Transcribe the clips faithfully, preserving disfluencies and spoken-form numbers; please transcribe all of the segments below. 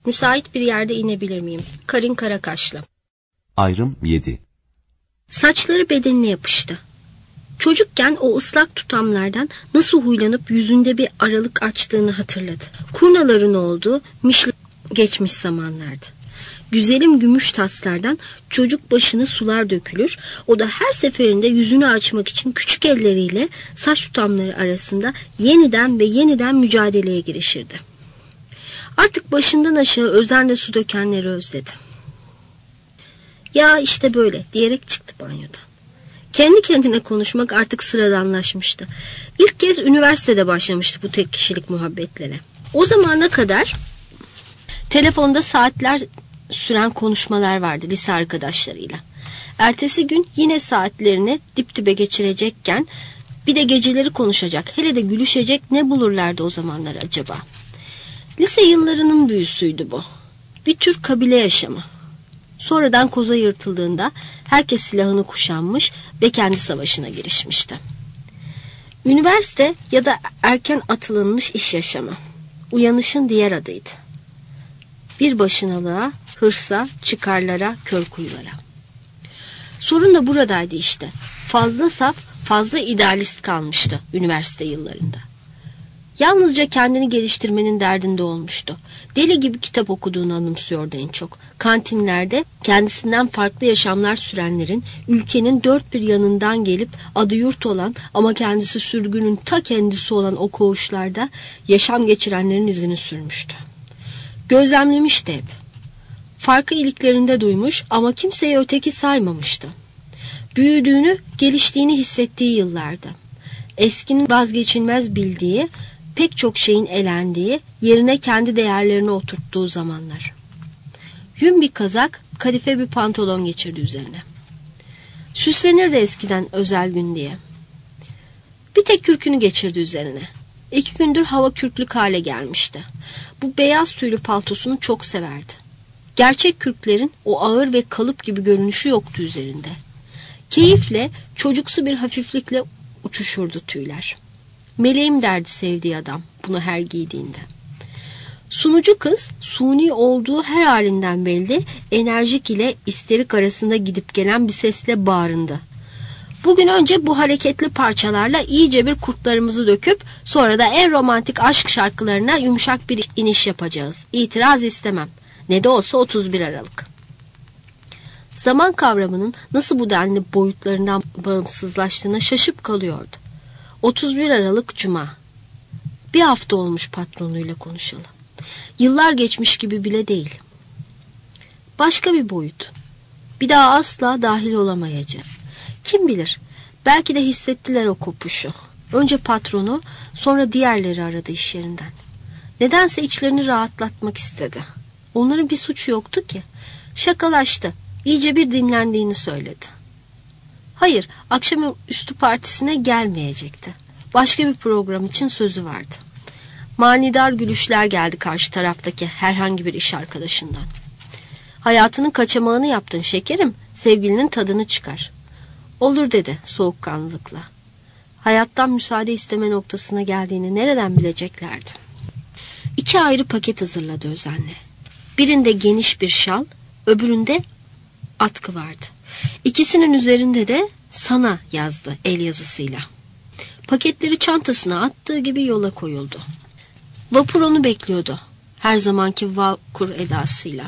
Müsait bir yerde inebilir miyim? Karin Karakaşlı. Ayrım yedi. Saçları bedenine yapıştı. Çocukken o ıslak tutamlardan nasıl huylanıp yüzünde bir aralık açtığını hatırladı. Kurnaların olduğu mişli geçmiş zamanlardı. Güzelim gümüş taslardan çocuk başına sular dökülür. O da her seferinde yüzünü açmak için küçük elleriyle saç tutamları arasında yeniden ve yeniden mücadeleye girişirdi. Artık başından aşağı özenle su dökenleri özledi. Ya işte böyle diyerek çıktı banyodan. Kendi kendine konuşmak artık sıradanlaşmıştı. İlk kez üniversitede başlamıştı bu tek kişilik muhabbetlere. O zamana kadar telefonda saatler süren konuşmalar vardı lise arkadaşlarıyla. Ertesi gün yine saatlerini dip dibe geçirecekken bir de geceleri konuşacak, hele de gülüşecek ne bulurlardı o zamanlar acaba? Lise yıllarının büyüsüydü bu. Bir tür kabile yaşamı. Sonradan koza yırtıldığında herkes silahını kuşanmış ve kendi savaşına girişmişti. Üniversite ya da erken atılınmış iş yaşamı. Uyanışın diğer adıydı. Bir başınalığa, hırsa, çıkarlara, kör kuyulara. Sorun da buradaydı işte. Fazla saf, fazla idealist kalmıştı üniversite yıllarında. Yalnızca kendini geliştirmenin derdinde olmuştu. Deli gibi kitap okuduğunu anımsıyordu en çok. Kantinlerde kendisinden farklı yaşamlar sürenlerin, ülkenin dört bir yanından gelip adı yurt olan ama kendisi sürgünün ta kendisi olan o koğuşlarda yaşam geçirenlerin izini sürmüştü. Gözlemlemişti hep. Farkı iliklerinde duymuş ama kimseye öteki saymamıştı. Büyüdüğünü, geliştiğini hissettiği yıllarda. Eskinin vazgeçilmez bildiği, pek çok şeyin elendiği, yerine kendi değerlerini oturttuğu zamanlar. Yün bir kazak, kadife bir pantolon geçirdi üzerine. Süslenirdi eskiden özel gün diye. Bir tek kürkünü geçirdi üzerine. İki gündür hava kürklük hale gelmişti. Bu beyaz tüylü paltosunu çok severdi. Gerçek kürklerin o ağır ve kalıp gibi görünüşü yoktu üzerinde. Keyifle, çocuksu bir hafiflikle uçuşurdu tüyler. Meleğim derdi sevdiği adam bunu her giydiğinde. Sunucu kız suni olduğu her halinden belli enerjik ile isterik arasında gidip gelen bir sesle bağırındı. Bugün önce bu hareketli parçalarla iyice bir kurtlarımızı döküp sonra da en romantik aşk şarkılarına yumuşak bir iniş yapacağız. İtiraz istemem. Ne de olsa otuz bir Aralık. Zaman kavramının nasıl bu denli boyutlarından bağımsızlaştığına şaşıp kalıyordu. otuz bir Aralık Cuma. Bir hafta olmuş patronuyla konuşalı. Yıllar geçmiş gibi bile değil. Başka bir boyut. Bir daha asla dahil olamayacak. Kim bilir, belki de hissettiler o kopuşu. Önce patronu, sonra diğerleri aradı iş yerinden. Nedense içlerini rahatlatmak istedi. Onların bir suçu yoktu ki. Şakalaştı, iyice bir dinlendiğini söyledi. Hayır, akşamüstü partisine gelmeyecekti. Başka bir program için sözü vardı. Manidar gülüşler geldi karşı taraftaki herhangi bir iş arkadaşından. Hayatının kaçamağını yaptın şekerim, sevgilinin tadını çıkar. Olur dedi soğukkanlılıkla. Hayattan müsaade isteme noktasına geldiğini nereden bileceklerdi? İki ayrı paket hazırladı özenle. Birinde geniş bir şal, öbüründe atkı vardı. İkisinin üzerinde de sana yazdı el yazısıyla. Paketleri çantasına attığı gibi yola koyuldu. Vapur onu bekliyordu. Her zamanki vakur edasıyla.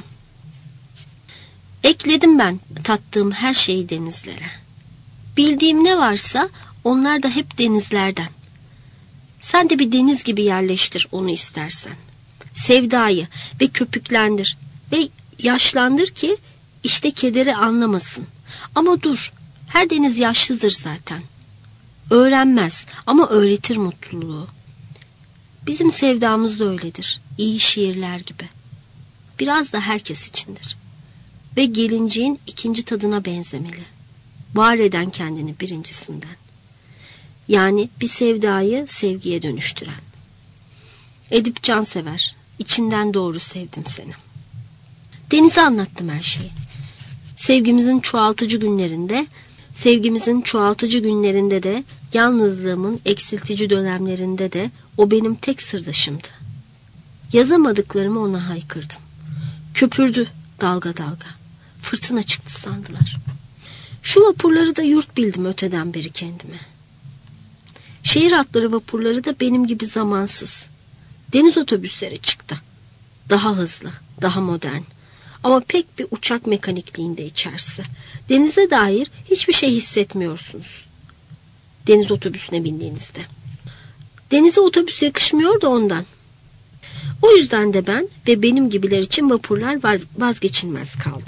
Ekledim ben tattığım her şeyi denizlere. Bildiğim ne varsa onlar da hep denizlerden. Sen de bir deniz gibi yerleştir onu istersen. Sevdayı ve köpüklendir ve yaşlandır ki işte kederi anlamasın. Ama dur, her deniz yaşlıdır zaten. Öğrenmez ama öğretir mutluluğu. Bizim sevdamız da öyledir. İyi şiirler gibi. Biraz da herkes içindir. Ve gelinciğin ikinci tadına benzemeli. Var eden kendini birincisinden. Yani bir sevdayı sevgiye dönüştüren. Edip Cansever, içinden doğru sevdim seni. Deniz'e anlattım her şeyi. Sevgimizin çoğaltıcı günlerinde, sevgimizin çoğaltıcı günlerinde de, yalnızlığımın eksiltici dönemlerinde de o benim tek sırdaşımdı. Yazamadıklarımı ona haykırdım. Köpürdü dalga dalga. Fırtına çıktı sandılar. Şu vapurları da yurt bildim öteden beri kendime. Şehir hatları vapurları da benim gibi zamansız. Deniz otobüsleri çıktı. Daha hızlı, daha modern. Ama pek bir uçak mekanikliğinde içerisi. Denize dair hiçbir şey hissetmiyorsunuz. Deniz otobüsüne bindiğinizde. Denize otobüs yakışmıyor da ondan. O yüzden de ben ve benim gibiler için vapurlar vazgeçilmez kaldı.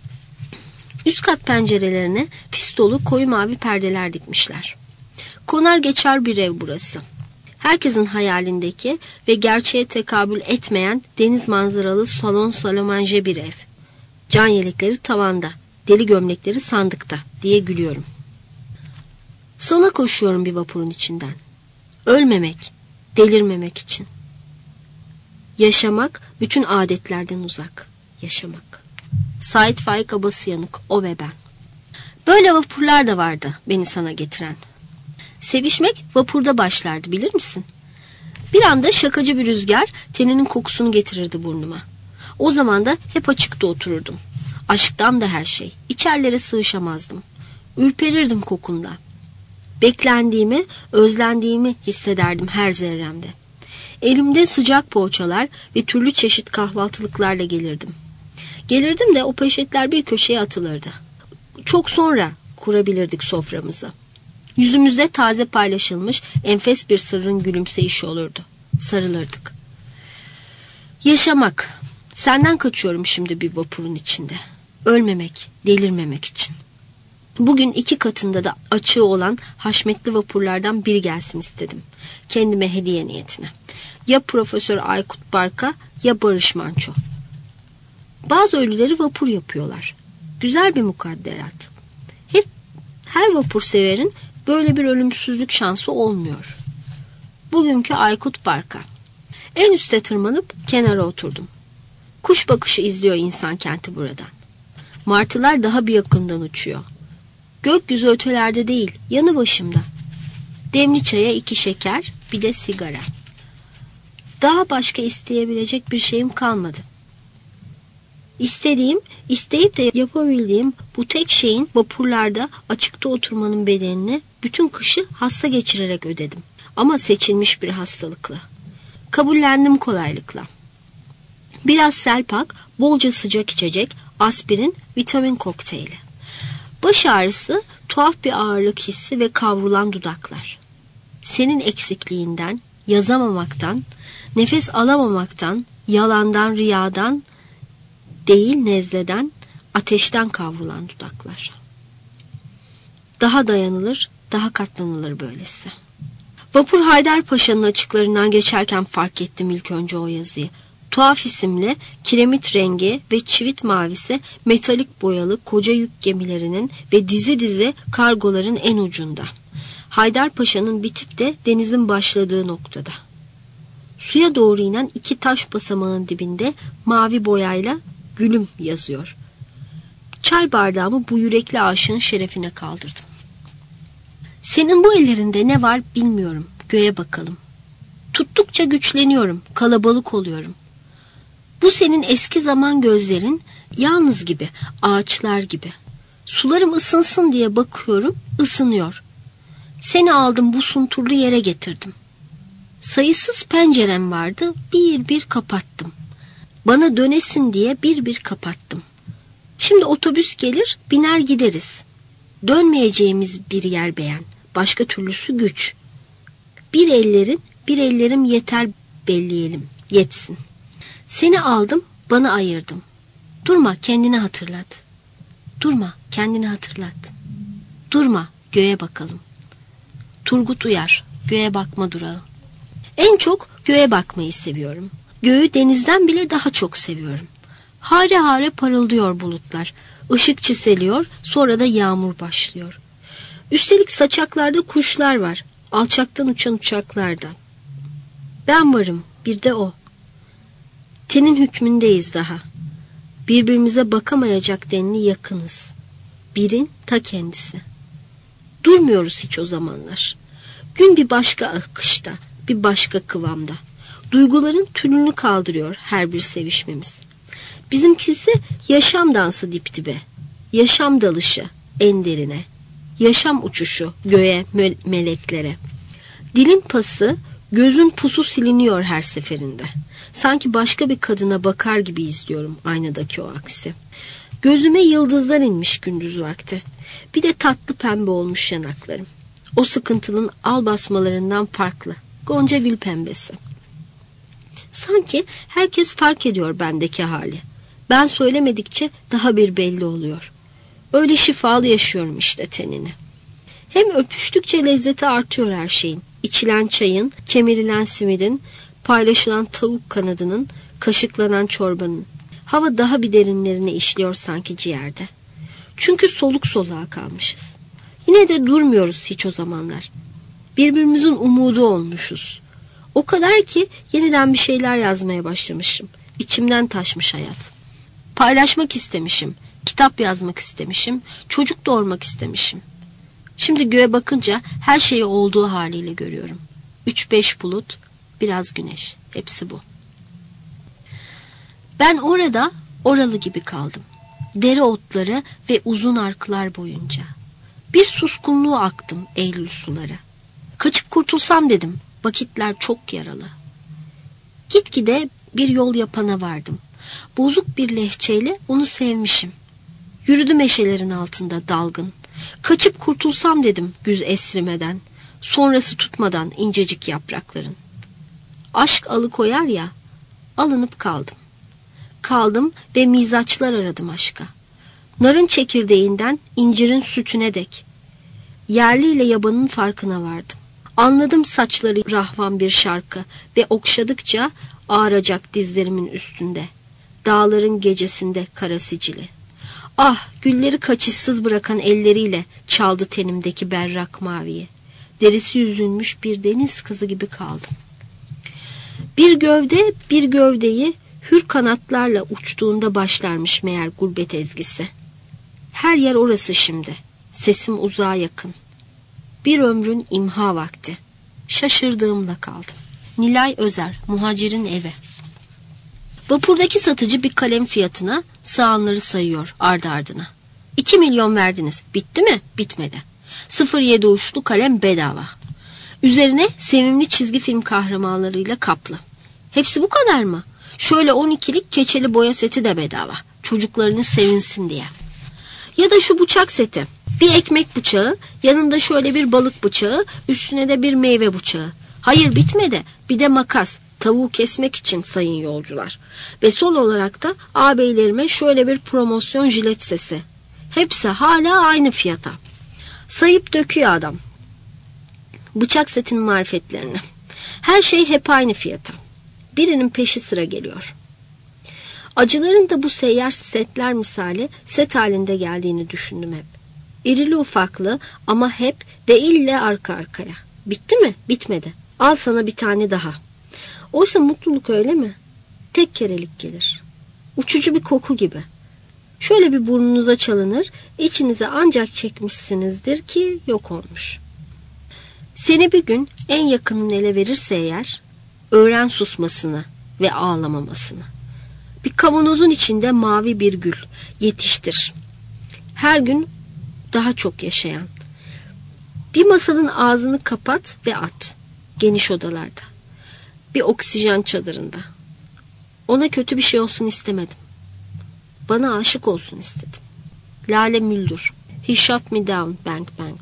Üst kat pencerelerine fistolu koyu mavi perdeler dikmişler. Konar geçer bir ev burası. Herkesin hayalindeki ve gerçeğe tekabül etmeyen deniz manzaralı salon salamanje bir ev. Can yelekleri tavanda, deli gömlekleri sandıkta diye gülüyorum. Sana koşuyorum bir vapurun içinden. Ölmemek, delirmemek için. Yaşamak bütün adetlerden uzak. Yaşamak. Sait Faik Abasıyanık, o ve ben. Böyle vapurlar da vardı beni sana getiren. Sevişmek vapurda başlardı, bilir misin? Bir anda şakacı bir rüzgar teninin kokusunu getirirdi burnuma. O zaman da hep açıkta otururdum. Aşktan da her şey. İçerlere sığışamazdım. Ürperirdim kokunda. Beklendiğimi, özlendiğimi hissederdim her zerremde. Elimde sıcak poğaçalar ve türlü çeşit kahvaltılıklarla gelirdim. Gelirdim de o poşetler bir köşeye atılırdı. Çok sonra kurabilirdik soframızı. Yüzümüzde taze paylaşılmış enfes bir sırrın gülümseyişi olurdu. Sarılırdık. Yaşamak. Senden kaçıyorum şimdi bir vapurun içinde. Ölmemek, delirmemek için. Bugün iki katında da açığı olan haşmetli vapurlardan biri gelsin istedim. Kendime hediye niyetine. Ya Profesör Aykut Barka ya Barış Manço. Bazı ölüleri vapur yapıyorlar. Güzel bir mukadderat. Hep her vapur severin böyle bir ölümsüzlük şansı olmuyor. Bugünkü Aykut Barka. En üste tırmanıp kenara oturdum. Kuş bakışı izliyor insan kenti buradan. Martılar daha bir yakından uçuyor. Gökyüzü ötelerde değil, yanı başımda. Demli çaya iki şeker, bir de sigara. Daha başka isteyebilecek bir şeyim kalmadı. İstediğim, isteyip de yapabildiğim bu tek şeyin vapurlarda açıkta oturmanın bedelini bütün kışı hasta geçirerek ödedim. Ama seçilmiş bir hastalıkla. Kabullendim kolaylıkla. Biraz selpak, bolca sıcak içecek, aspirin, vitamin kokteyli. Baş ağrısı, tuhaf bir ağırlık hissi ve kavrulan dudaklar. Senin eksikliğinden, yazamamaktan, nefes alamamaktan, yalandan, riyadan, değil nezleden, ateşten kavrulan dudaklar. Daha dayanılır, daha katlanılır böylesi. Vapur Haydarpaşa'nın açıklarından geçerken fark ettim ilk önce o yazıyı. Tuhaf isimli, kiremit rengi ve çivit mavisi metalik boyalı koca yük gemilerinin ve dizi dizi kargoların en ucunda. Haydarpaşa'nın bitip de denizin başladığı noktada. Suya doğru inen iki taş basamağın dibinde mavi boyayla gülüm yazıyor. Çay bardağımı bu yürekli aşığın şerefine kaldırdım. Senin bu ellerinde ne var bilmiyorum. Göğe bakalım. Tuttukça güçleniyorum, kalabalık oluyorum. Bu senin eski zaman gözlerin yalnız gibi, ağaçlar gibi. Sularım ısınsın diye bakıyorum, ısınıyor. Seni aldım bu sunturlu yere getirdim. Sayısız pencerem vardı, bir bir kapattım. Bana dönesin diye bir bir kapattım. Şimdi otobüs gelir, biner gideriz. Dönmeyeceğimiz bir yer beğen, başka türlüsü güç. Bir ellerin, bir ellerim yeter belleyelim, yetsin. Seni aldım, bana ayırdım. Durma, kendini hatırlat. Durma, kendini hatırlat. Durma, göğe bakalım. Turgut Uyar, göğe bakma durağı. En çok göğe bakmayı seviyorum. Göğü denizden bile daha çok seviyorum. Hare hare parıldıyor bulutlar. Işık çiseliyor, sonra da yağmur başlıyor. Üstelik saçaklarda kuşlar var. Alçaktan uçan uçaklardan. Ben varım, bir de o. Tenin hükmündeyiz daha. Birbirimize bakamayacak denli yakınız. Birin ta kendisi. Durmuyoruz hiç o zamanlar. Gün bir başka akışta, bir başka kıvamda. Duyguların tülünü kaldırıyor her bir sevişmemiz. Bizimkisi yaşam dansı dip dibe, yaşam dalışı en derine, yaşam uçuşu göğe, me- meleklere. Dilin pası, gözün pusu siliniyor her seferinde. Sanki başka bir kadına bakar gibi izliyorum aynadaki o aksi. Gözüme yıldızlar inmiş gündüz vakti. Bir de tatlı pembe olmuş yanaklarım. O sıkıntının al basmalarından farklı. Gonca gül pembesi. Sanki herkes fark ediyor bendeki hali. Ben söylemedikçe daha bir belli oluyor. Öyle şifalı yaşıyorum işte tenini. Hem öpüştükçe lezzeti artıyor her şeyin. İçilen çayın, kemirilen simidin, paylaşılan tavuk kanadının, kaşıklanan çorbanın. Hava daha bir derinlerine işliyor sanki ciğerde. Çünkü soluk soluğa kalmışız. Yine de durmuyoruz hiç o zamanlar. Birbirimizin umudu olmuşuz. O kadar ki yeniden bir şeyler yazmaya başlamışım. İçimden taşmış hayat. Paylaşmak istemişim. Kitap yazmak istemişim. Çocuk doğurmak istemişim. Şimdi göğe bakınca her şeyi olduğu haliyle görüyorum. Üç beş bulut, biraz güneş. Hepsi bu. Ben orada oralı gibi kaldım. Dere otları ve uzun arklar boyunca. Bir suskunluğu aktım Eylül suları. Kaçıp kurtulsam dedim. Vakitler çok yaralı. Gitgide bir yol yapana vardım. Bozuk bir lehçeyle onu sevmişim. Yürüdüm eşelerin altında dalgın. Kaçıp kurtulsam dedim güz esrimeden. Sonrası tutmadan incecik yaprakların. Aşk alıkoyar ya, alınıp kaldım. Kaldım ve mizaçlar aradım aşka. Narın çekirdeğinden incirin sütüne dek. Yerli ile yabanın farkına vardım. Anladım saçları rahvan bir şarkı ve okşadıkça ağaracak dizlerimin üstünde. Dağların gecesinde kara sicili. Ah, gülleri kaçışsız bırakan elleriyle çaldı tenimdeki berrak maviyi. Derisi yüzülmüş bir deniz kızı gibi kaldım. Bir gövde bir gövdeyi hür kanatlarla uçtuğunda başlarmış meğer gurbet ezgisi. Her yer orası şimdi. Sesim uzağa yakın. Bir ömrün imha vakti. Şaşırdığımla kaldım. Nilay Özer, Muhacir'in evi. Vapurdaki satıcı bir kalem fiyatına sağanları sayıyor ardı ardına. İki milyon verdiniz. Bitti mi? Bitmedi. sıfır yedi uçlu kalem bedava. Üzerine sevimli çizgi film kahramanlarıyla kaplı. Hepsi bu kadar mı? Şöyle on ikilik keçeli boya seti de bedava. Çocuklarınız sevinsin diye. Ya da şu bıçak seti. Bir ekmek bıçağı, yanında şöyle bir balık bıçağı, üstüne de bir meyve bıçağı. Hayır, bitmedi. Bir de makas, tavuğu kesmek için sayın yolcular. Ve son olarak da ağabeylerime şöyle bir promosyon jilet sesi. Hepsi hala aynı fiyata. Sayıp döküyor adam. Bıçak setinin marifetlerini. Her şey hep aynı fiyata. Birinin peşi sıra geliyor. Acıların da bu seyyar setler misali set halinde geldiğini düşündüm hep. İrili ufaklı ama hep ve ille arka arkaya. Bitti mi? Bitmedi. Al sana bir tane daha. Oysa mutluluk öyle mi? Tek kerelik gelir. Uçucu bir koku gibi. Şöyle bir burnunuza çalınır, içinize ancak çekmişsinizdir ki yok olmuş. Seni bir gün en yakının ele verirse eğer, öğren susmasını ve ağlamamasını. Bir kavanozun içinde mavi bir gül yetiştir. Her gün daha çok yaşayan. Bir masalın ağzını kapat ve at. Geniş odalarda. Bir oksijen çadırında. Ona kötü bir şey olsun istemedim. Bana aşık olsun istedim. Lale Müldür. He shot me down, bang bang.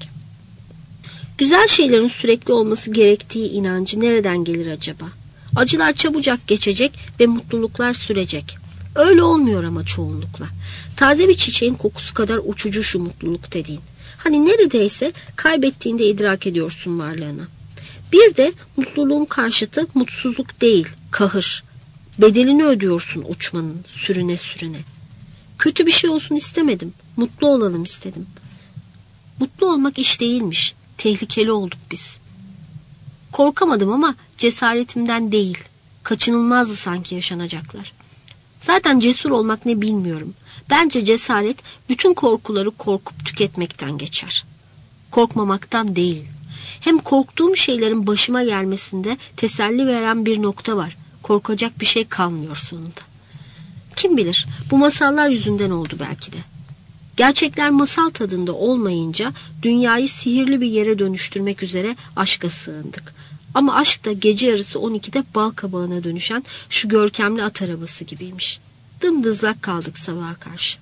Güzel şeylerin sürekli olması gerektiği inancı nereden gelir acaba? Acılar çabucak geçecek ve mutluluklar sürecek. Öyle olmuyor ama çoğunlukla. Taze bir çiçeğin kokusu kadar uçucu şu mutluluk dediğin. Hani neredeyse kaybettiğinde idrak ediyorsun varlığını. Bir de mutluluğun karşıtı mutsuzluk değil, kahır. Bedelini ödüyorsun uçmanın sürüne sürüne. Kötü bir şey olsun istemedim. Mutlu olalım istedim. Mutlu olmak iş değilmiş. Tehlikeli olduk biz. Korkamadım ama cesaretimden değil. Kaçınılmazdı sanki yaşanacaklar. Zaten cesur olmak ne bilmiyorum. Bence cesaret bütün korkuları korkup tüketmekten geçer. Korkmamaktan değil. Hem korktuğum şeylerin başıma gelmesinde teselli veren bir nokta var. Korkacak bir şey kalmıyor sonunda. Kim bilir, bu masallar yüzünden oldu belki de. Gerçekler masal tadında olmayınca dünyayı sihirli bir yere dönüştürmek üzere aşka sığındık. Ama aşk da gece yarısı on ikide bal kabağına dönüşen şu görkemli at arabası gibiymiş. Dımdızlak kaldık sabaha karşı.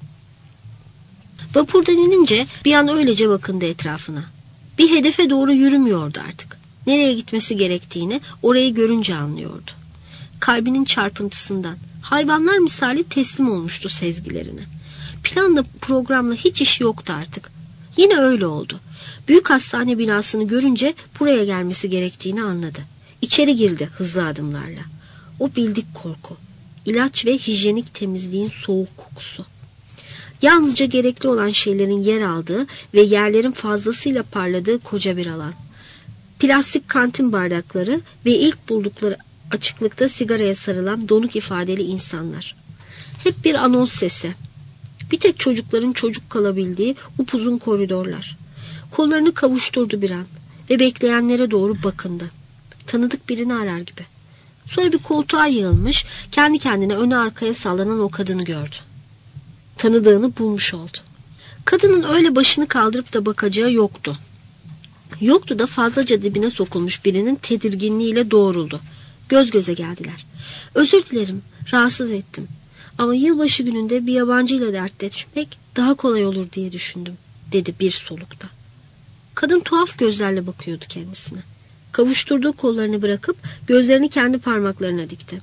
Vapurdan inince bir an öylece bakındı etrafına. Bir hedefe doğru yürümüyordu artık. Nereye gitmesi gerektiğini orayı görünce anlıyordu. Kalbinin çarpıntısından, hayvanlar misali teslim olmuştu sezgilerine. Planla programla hiç işi yoktu artık. Yine öyle oldu. Büyük hastane binasını görünce buraya gelmesi gerektiğini anladı. İçeri girdi hızlı adımlarla. O bildik korku. İlaç ve hijyenik temizliğin soğuk kokusu. Yalnızca gerekli olan şeylerin yer aldığı ve yerlerin fazlasıyla parladığı koca bir alan. Plastik kantin bardakları ve ilk buldukları açıklıkta sigaraya sarılan donuk ifadeli insanlar. Hep bir anons sesi. Bir tek çocukların çocuk kalabildiği upuzun koridorlar. Kollarını kavuşturdu bir an ve bekleyenlere doğru bakındı. Tanıdık birini arar gibi. Sonra bir koltuğa yığılmış, kendi kendine öne arkaya sallanan o kadını gördü. Tanıdığını bulmuş oldu. Kadının öyle başını kaldırıp da bakacağı yoktu. Yoktu da fazlaca dibine sokulmuş birinin tedirginliğiyle doğruldu. Göz göze geldiler. Özür dilerim, rahatsız ettim. Ama yılbaşı gününde bir yabancıyla dertleşmek daha kolay olur diye düşündüm, dedi bir solukta. Kadın tuhaf gözlerle bakıyordu kendisine. Kavuşturduğu kollarını bırakıp gözlerini kendi parmaklarına dikti.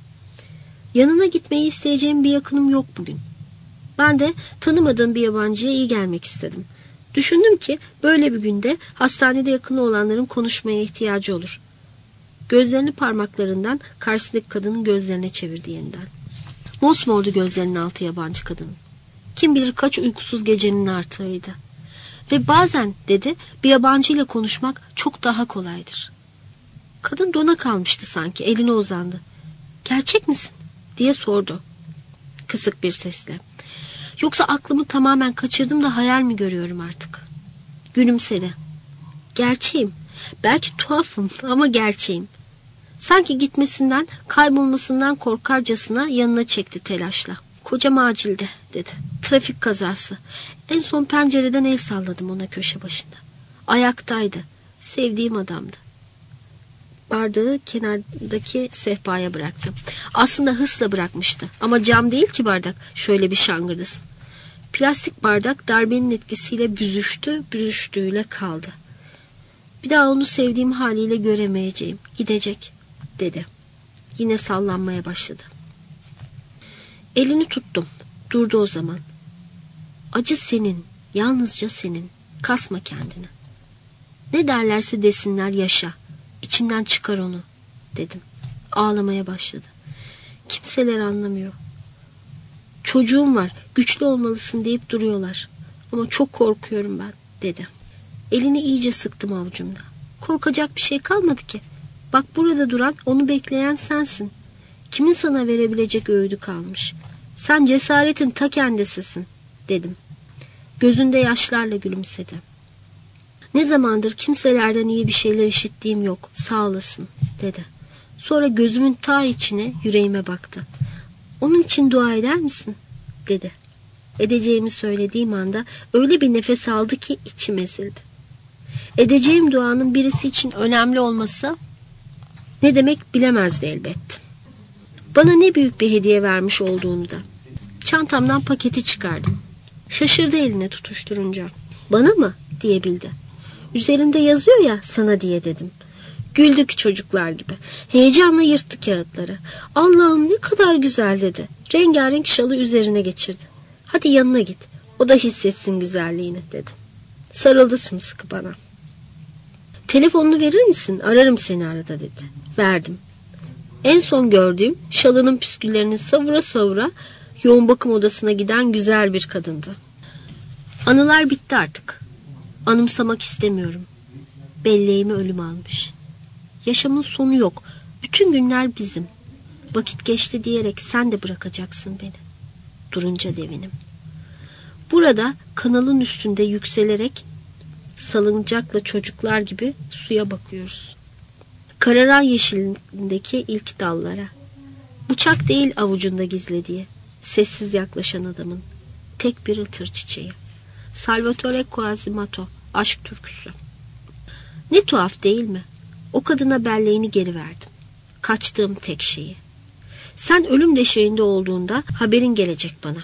Yanına gitmeyi isteyeceğim bir yakınım yok bugün. Ben de tanımadığım bir yabancıya iyi gelmek istedim. Düşündüm ki böyle bir günde hastanede yakını olanların konuşmaya ihtiyacı olur. Gözlerini parmaklarından karşısındaki kadının gözlerine çevirdi yeniden. Mosmordu gözlerinin altı yabancı kadının. Kim bilir kaç uykusuz gecenin artığıydı. Ve bazen, dedi, bir yabancıyla konuşmak çok daha kolaydır. Kadın dona kalmıştı sanki, eline uzandı. Gerçek misin? Diye sordu. Kısık bir sesle. Yoksa aklımı tamamen kaçırdım da hayal mi görüyorum artık? Gülümsedi. Gerçeğim. Belki tuhafım ama gerçeğim. Sanki gitmesinden, kaybolmasından korkarcasına yanına çekti telaşla. Kocam acilde, dedi. Trafik kazası. En son pencereden el salladım ona köşe başında. Ayaktaydı. Sevdiğim adamdı. Bardağı kenardaki sehpaya bıraktı. Aslında hırsla bırakmıştı. Ama cam değil ki bardak. Şöyle bir şangırdasın. Plastik bardak darbenin etkisiyle büzüştü, büzüştüğüyle kaldı. Bir daha onu sevdiğim haliyle göremeyeceğim. Gidecek, dedi. Yine sallanmaya başladı. Elini tuttum. Durdu o zaman. Acı senin, yalnızca senin. Kasma kendini. Ne derlerse desinler yaşa. İçinden çıkar onu, dedim. Ağlamaya başladı. Kimseler anlamıyor. Çocuğum var, güçlü olmalısın deyip duruyorlar. Ama çok korkuyorum ben, dedi. Elini iyice sıktım avucumda. Korkacak bir şey kalmadı ki. Bak burada duran, onu bekleyen sensin. Kimin sana verebilecek öğüdü kalmış? Sen cesaretin ta kendisisin, dedim. Gözünde yaşlarla gülümsedi. Ne zamandır kimselerden iyi bir şeyler işittiğim yok, sağ olasın, dedi. Sonra gözümün ta içine, yüreğime baktı. Onun için dua eder misin, dedi. Edeceğimi söylediğim anda öyle bir nefes aldı ki içim ezildi. Edeceğim duanın birisi için önemli olması ne demek bilemezdi elbet. Bana ne büyük bir hediye vermiş olduğunu da. Çantamdan paketi çıkardım. Şaşırdı eline tutuşturunca. Bana mı, diyebildi. Üzerinde yazıyor ya sana diye, dedim. Güldük çocuklar gibi. Heyecanla yırttı kağıtları. Allah'ım ne kadar güzel, dedi. Rengarenk şalı üzerine geçirdi. Hadi yanına git. O da hissetsin güzelliğini, dedim. Sarıldı sımsıkı bana. Telefonunu verir misin? Ararım seni arada, dedi. Verdim. En son gördüğüm şalının püsküllerini savura savura yoğun bakım odasına giden güzel bir kadındı. Anılar bitti artık. Anımsamak istemiyorum. Belleğimi ölüm almış. Yaşamın sonu yok. Bütün günler bizim. Vakit geçti diyerek sen de bırakacaksın beni. Durunca devinim. Burada kanalın üstünde yükselerek salıncakla çocuklar gibi suya bakıyoruz. Kararan yeşilindeki ilk dallara. Bıçak değil avucunda gizlediği. Sessiz yaklaşan adamın. Tek bir ıtır çiçeği. Salvatore Quasimodo, aşk türküsü. Ne tuhaf değil mi? O kadına belleğini geri verdim. Kaçtığım tek şeyi. Sen ölüm döşeğinde olduğunda haberin gelecek bana.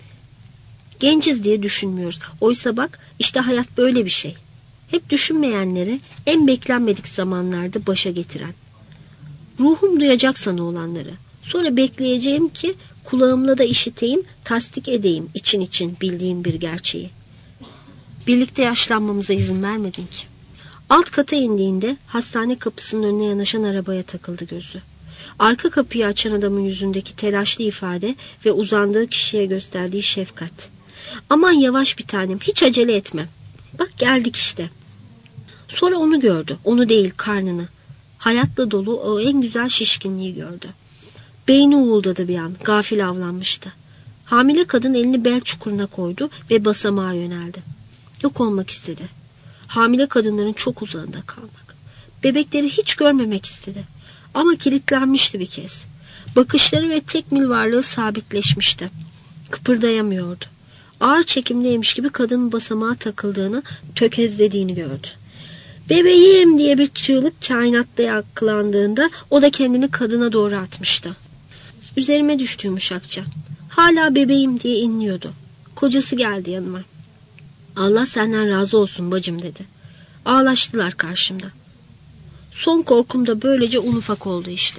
Genciz diye düşünmüyoruz. Oysa bak, işte hayat böyle bir şey. Hep düşünmeyenleri en beklenmedik zamanlarda başa getiren. Ruhum duyacak sana olanları. Sonra bekleyeceğim ki kulağımla da işiteyim, tasdik edeyim için için bildiğim bir gerçeği. Birlikte yaşlanmamıza izin vermedin ki. Alt kata indiğinde hastane kapısının önüne yanaşan arabaya takıldı gözü. Arka kapıyı açan adamın yüzündeki telaşlı ifade ve uzandığı kişiye gösterdiği şefkat. Aman yavaş bir tanem, hiç acele etme. Bak geldik işte. Sonra onu gördü, onu değil karnını. Hayatla dolu o en güzel şişkinliği gördü. Beyni uğuldadı bir an, gafil avlanmıştı. Hamile kadın elini bel çukuruna koydu ve basamağa yöneldi. Yok olmak istedi. Hamile kadınların çok uzağında kalmak. Bebekleri hiç görmemek istedi. Ama kilitlenmişti bir kez. Bakışları ve tekmil varlığı sabitleşmişti. Kıpırdayamıyordu. Ağır çekimdeymiş gibi kadının basamağa takıldığını, tökezlediğini gördü. Bebeğim diye bir çığlık kainatta yankılandığında o da kendini kadına doğru atmıştı. Üzerime düştü yumuşakça. Hala bebeğim diye inliyordu. Kocası geldi yanıma. Allah senden razı olsun bacım dedi. Ağlaştılar karşımda. Son korkum da böylece un ufak oldu işte.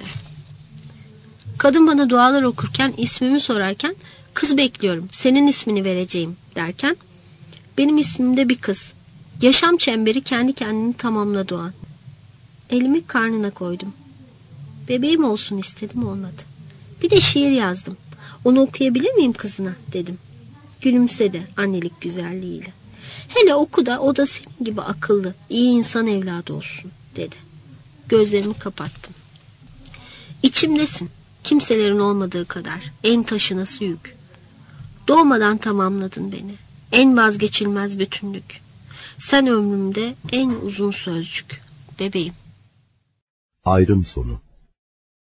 Kadın bana dualar okurken, ismimi sorarken, kız bekliyorum, senin ismini vereceğim derken, benim ismim de bir kız. Yaşam çemberi kendi kendini tamamladı o an. Elimi karnına koydum. Bebeğim olsun istedim, olmadı. Bir de şiir yazdım. Onu okuyabilir miyim kızına dedim. Gülümsedi annelik güzelliğiyle. Hele oku da o da senin gibi akıllı, iyi insan evladı olsun dedi. Gözlerimi kapattım. İçimdesin, kimselerin olmadığı kadar, en taşınası yük. Doğmadan tamamladın beni, en vazgeçilmez bütünlük. Sen ömrümde en uzun sözcük, bebeğim. Ayrım sonu.